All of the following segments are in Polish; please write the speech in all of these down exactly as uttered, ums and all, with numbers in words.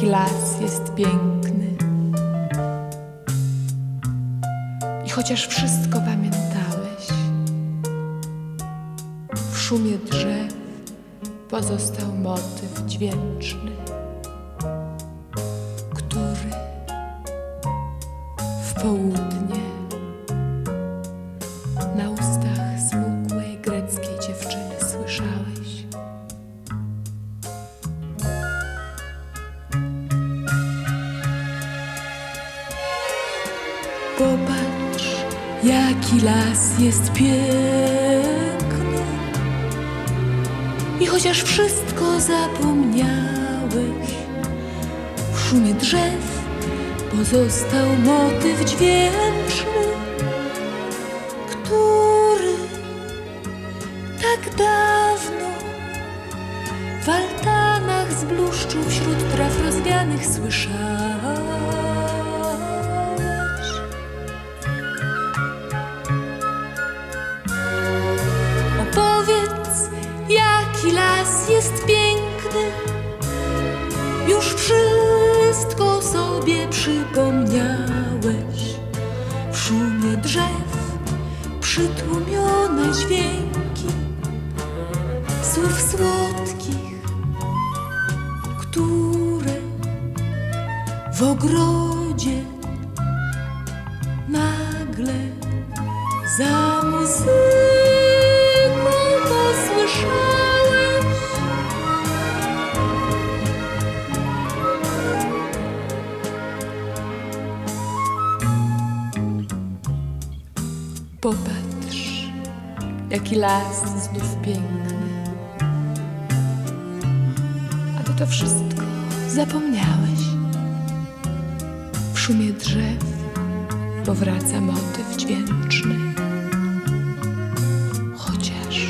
jaki las jest piękny. I chociaż wszystko pamiętałeś, w szumie drzew pozostał motyw dźwięczny, który w południe na ustach smukłej greckiej dziewczyny słyszałeś. Popatrz, jaki las jest piękny. I chociaż wszystko zapomniałeś, w szumie drzew pozostał motyw dźwięczny, który tak dawno w altanach zbluszczył wśród traw rozwianych słyszałeś. Opowiedz, jaki las jest piękny. Już wszystko sobie przypomniałeś. W szumie drzew przytłumione dźwięki słów słodkich, które w ogrodzie nagle za muzyką posłyszałeś. Popatrz, jaki las znów piękny. A ty to wszystko zapomniałeś. W szumie drzew powraca motyw dźwięczny. Chociaż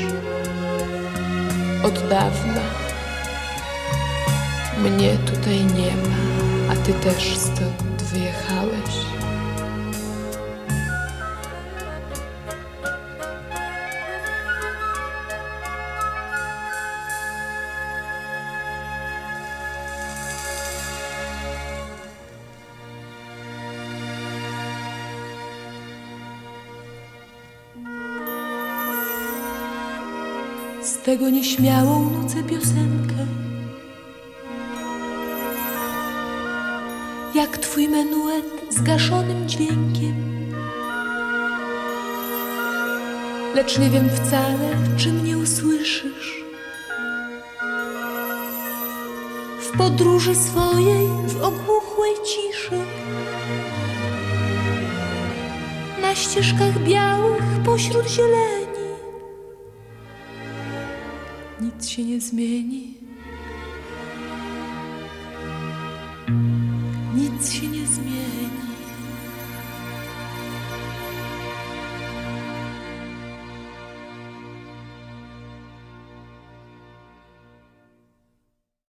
od dawna mnie tutaj nie ma, a ty też stąd wyjechałeś. Z tego nieśmiałą nucę piosenkę, jak twój menuet zgaszonym dźwiękiem. Lecz nie wiem wcale, czy mnie usłyszysz w podróży swojej w ogłuchłej ciszy, na ścieżkach białych pośród zieleni. Nic się nie zmieni, nic się nie zmieni.